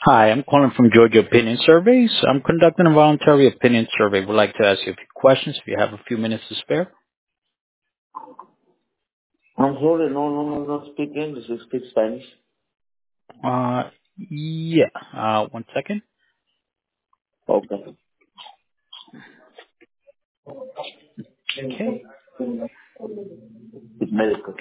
Hi, I'm calling from Georgia Opinion Surveys. I'm conducting a voluntary opinion survey. Would like to ask you a few questions if you have a few minutes to spare. I'm sorry, no speak English, I speak Spanish. Uh, yeah. One second. Okay. Okay. It's medical.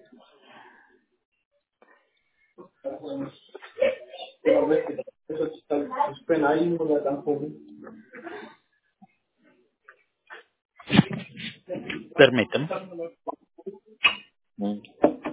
Permítame. Mm.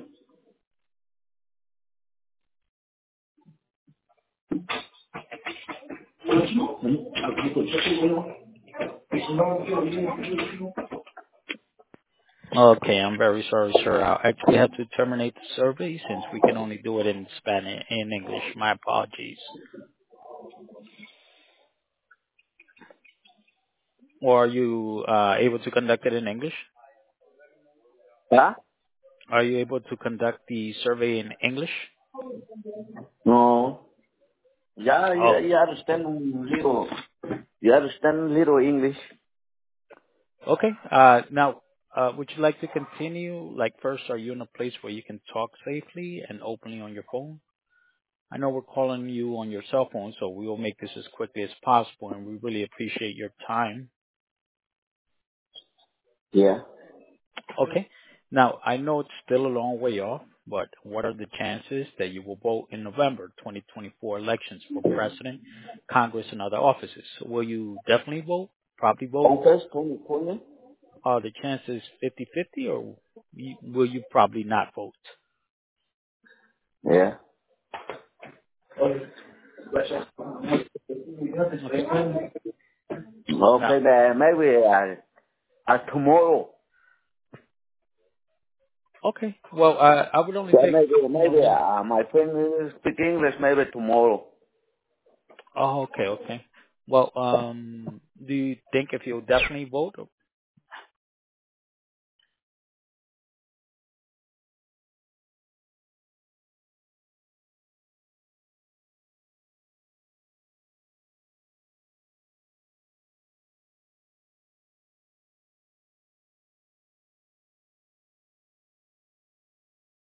Okay, I'm very sorry, sir. I'll actually have to terminate the survey since we can only do it in Spanish, in English. My apologies. Or are you able to conduct it in English? Yeah? Are you able to conduct the survey in English? No. Oh, You understand little. You understand little English? okay. Now, would you like to continue? Like, first, are you in a place where you can talk safely and openly on your phone? I know we're calling you on your cell phone, so we will make this as quickly as possible, and we really appreciate your time. Yeah. Okay. Now, I know it's still a long way off, but what are the chances that you will vote in November 2024 elections for president, Congress, and other offices? Will you definitely vote? Probably vote? Okay, Tony. Are the chances 50-50, or will you probably not vote? Yeah. Okay. Now, Okay, then maybe tomorrow. okay. Well, I would only Yeah, take a couple more maybe minutes. my friend speak English maybe tomorrow. Oh, okay, okay. Well, do you think if you'll definitely vote?